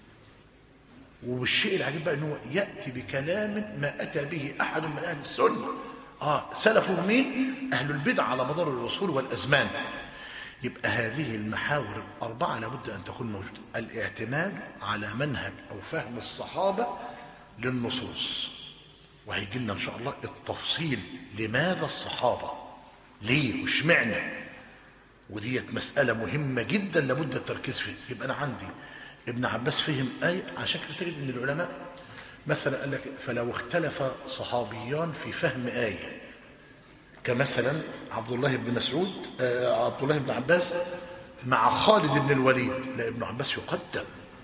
والشيء العجيب بقى إنه يأتي بكلام ما أتى به أحد من أهل السنة. آه سلفه مين؟ أهل البدع على مدار العصور والأزمان. يبقى هذه المحاور الأربعة لابد أن تكون موجودة. الاعتماد على منهج أو فهم الصحابة للنصوص، وهيجي لنا إن شاء الله التفصيل لماذا الصحابة، ليه وش معنى، وديت مسألة مهمة جدا لابد التركيز فيها. يبقى أنا عندي ابن عباس فهم آية، عشان كده تجد إن العلماء مثلا قال لك فلو اختلف صحابيان في فهم آية، كمثلا عبد الله بن مسعود آه عبد الله بن عباس مع خالد بن الوليد، لا ابن عباس يقدم.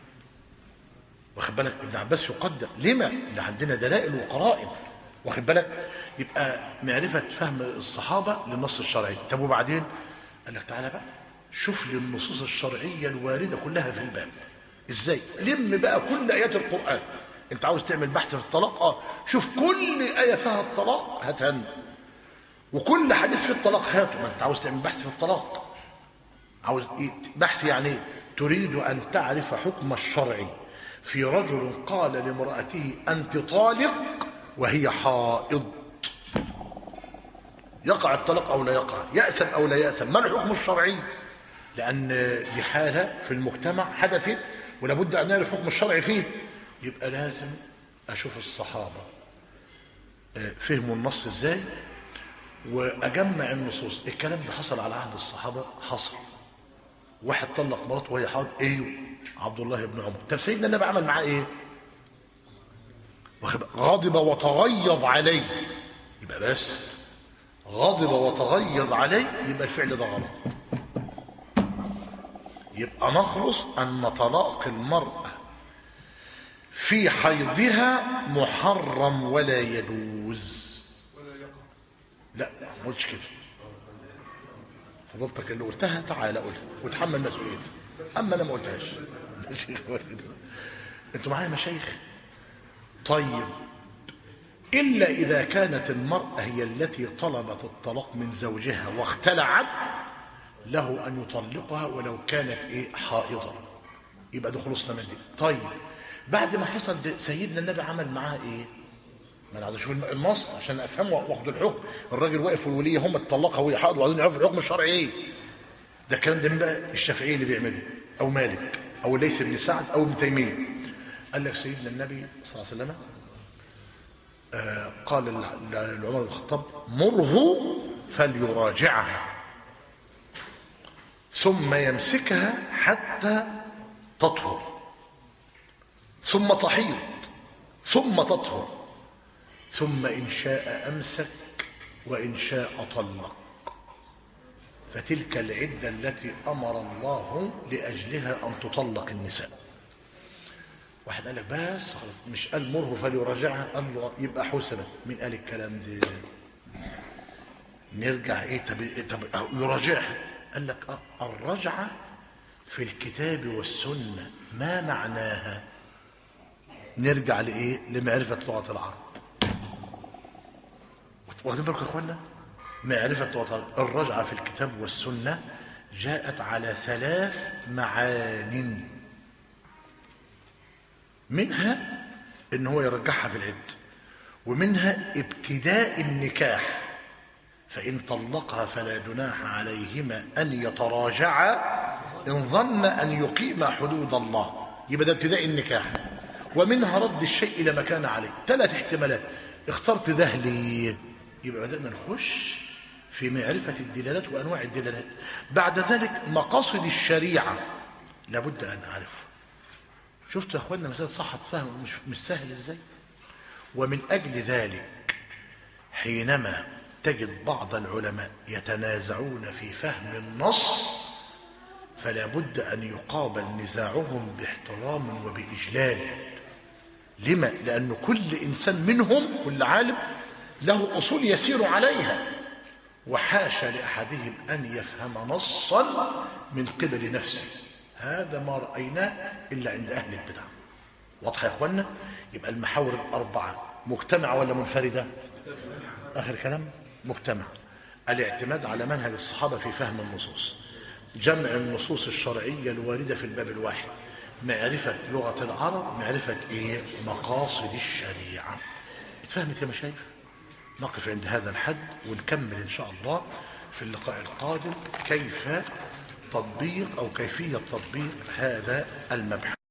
واخد بالك؟ ابن عباس يقدم. لما؟ اللي عندنا دلائل وقرائن. واخد بالك؟ يبقى معرفة فهم الصحابة للنص الشرعي. طب وبعدين قال لك تعالى بقى شوف لي النصوص الشرعية الواردة كلها في الباب. ازاي؟ لم بقى كل آيات القرآن. انت عاوز تعمل بحث في الطلاق، اه شوف كل آية فيها الطلاق هاتها، وكل حديث في الطلاق هاته. ما انت عاوز تعمل بحث في الطلاق، عاوز ايه بحث؟ يعني ايه؟ تريد ان تعرف حكم الشرعي في رجل قال لامرأته انت طالق وهي حائض، يقع الطلاق او لا يقع، يأثم او لا يأثم، ما الحكم الشرعي؟ لان دي حالة في المجتمع حدثت ولابد ان نعرف الحكم الشرعي فيه. يبقى لازم اشوف الصحابة فهموا النص ازاي، واجمع النصوص. الكلام ده حصل على عهد الصحابه؟ حصل. واحد طلق مراته وهي حاضر، ايوه عبد الله بن عمر. طب سيدنا النبي عمل معاه ايه؟ غضب وتغيظ عليه. يبقى بس غضب وتغيظ عليه يبقى الفعل ده غلط. يبقى نخلص ان طلاق المراه في حيضها محرم ولا يجوز. لا ما قلتش كده. فضلتك اللي قلتها تعالى قولها وتحمل مسؤوليتها، اما انا ما قلتهاش. انتوا معايا مشايخ؟ طيب الا اذا كانت المراه هي التي طلبت الطلاق من زوجها واختلعت، له ان يطلقها ولو كانت ايه حائضه، يبقى ده خلصنا من دي. طيب بعد ما حصل ده سيدنا النبي عمل معاه ايه؟ ما انا عايز اشوف النص عشان افهمه واخد الحكم. الراجل واقف والوليه هم اتطلقها وهي حائض وعايزين يعرفوا الحكم الشرعي ايه. ده الكلام ده من بقى الشافعي اللي بيعمله، او مالك، او ليث بن سعد، او ابن تيميه. قال لك سيدنا النبي صلى الله عليه وسلم آه قال لعمر بن الخطاب مره فليراجعها ثم يمسكها حتى تطهر ثم تحيض ثم تطهر ثم إن شاء أمسك وإن شاء طلق فتلك العدة التي أمر الله لأجلها أن تطلق النساء. واحد قال لك بس مش قال مره فليراجعها، قال له يبقى حسنة. مين قال الكلام ده؟ نرجع ايه طب طب يراجعها. قال لك اه الرجعة في الكتاب والسنة ما معناها؟ نرجع لايه؟ لمعرفة لغة العرب. واخدين بالكم يا اخوانا؟ معرفة لغة العرب. الرجعة في الكتاب والسنة جاءت على ثلاث معان، منها ان هو يرجعها في العد، ومنها ابتداء النكاح فإن طلقها فلا جناح عليهما أن يتراجعا إن ظن أن يقيم حدود الله، يبقى ده ابتداء النكاح. ومنها رد الشيء إلى ما كان عليه. ثلاث احتمالات. اخترت ده ليه؟ يبقى بدأنا نخش في معرفة الدلالات وأنواع الدلالات. بعد ذلك مقاصد الشريعة لابد أن أعرفه. شفتوا يا أخوانا مسألة صحة فهم مش, مش سهل إزاي؟ ومن أجل ذلك حينما تجد بعض العلماء يتنازعون في فهم النص فلا بد أن يقابل نزاعهم باحترام وبإجلال. لما؟ لأن كل إنسان منهم كل عالم له أصول يسير عليها، وحاشا لأحدهم أن يفهم نصا من قبل نفسه. هذا ما رأيناه إلا عند أهل البدع. واضح يا أخوانا؟ يبقى المحاور الأربعة مجتمعة ولا منفردة؟ آخر كلام مجتمع. الاعتماد على منهج الصحابة في فهم النصوص، جمع النصوص الشرعية الواردة في الباب الواحد، معرفة لغة العرب، معرفة إيه؟ مقاصد الشريعة. اتفهمت يا مشايخ؟ نقف عند هذا الحد ونكمل إن شاء الله في اللقاء القادم كيف تطبيق أو كيفية تطبيق هذا المبحث.